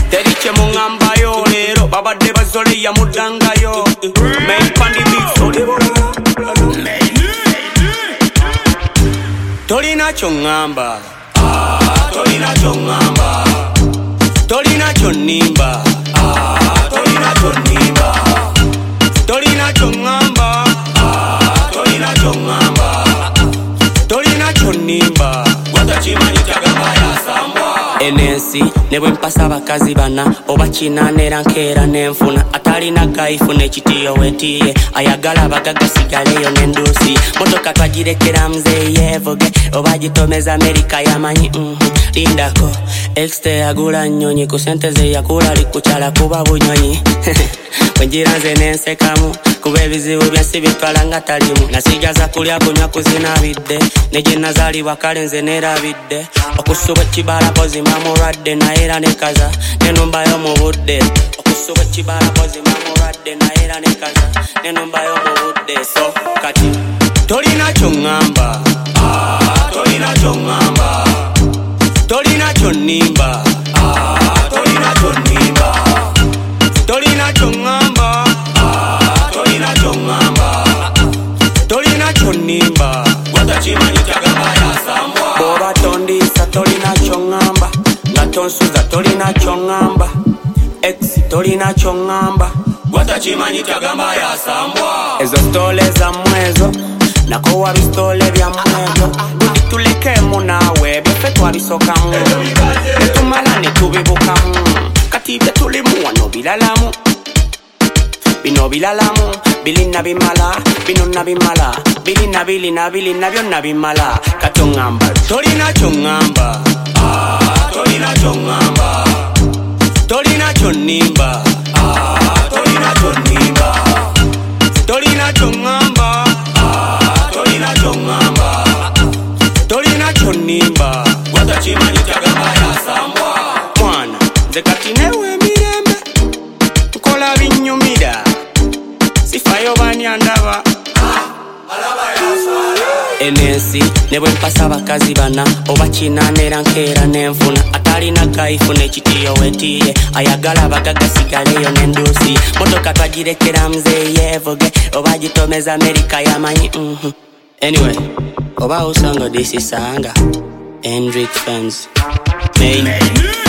Teriche mungamba yo lero baba de bazole ya mudanga yo main pandi big Tolina chongamba Tolina chongamba Tolina chonimba Tolina chonimba Tolina chongamba Tolina chongamba Tolina chonimba Watachimanyi chagamba ya sambwa NNC nebwe mpasa bakazi bana oba kinanera nkera nenfuna atalina kaifu nekitiyo wetiye ayagala bagagasigaleyo nendusi motoka twagirekera mzee yevuge oba gitomeza Amerika yamanyi lindako exte agula nyonyi ku sente ze yakula likuchala kuba bunyonyi wenjira nze nensekamu kuba ebizibu byensi bitwala nga talimu nasigaza kulya kunywa kuzinabidde neje nazalibwa kale nze nerabidde okusuba ekibala pozima murwadde naera nekaza nenumbayo mu budde okusuba ekibala pozima murwadde naera nekaza nenumbayo mu budde so kati tolina chongamba tolina chongamba tolina chonimba tolina chonimba tolina chongamba tolina chongamba tolina chonimba watachimanyi chagamba ya sambwa boba tondisa tolina chongamba ngatonsuza tolina chongamba ex tolina chongamba watachimanyi chagamba ya sambwa ezo stole za mwezo nakowa bistole bya mwezo tulekemu nawe byefe twabisokamu netumala netubibukamu kati bye tulimu wano bilalamu bino bilalamu bilina bimala bino nabimala bilina byonna bimala katongamba tolina chongamba tolina chongamba tolina chonimba tolina chonimba tolina chongamba tolina chongamba tolina chonimba watachimanyi chagamba ya sambwa mwana nze kati newe mirembe nkola binyumira sifayo banyandaba NNC nebwe mpasa bakazi bana oba kinanera nkera nenfuna atalina kaifu nekitiyo wetiye ayagala bagagasigaleyo nendusi motoka twagirekera mzee yevuge oba gitomeza Amerika yamanyi anyway oba usanga disisanga Hendrik fans main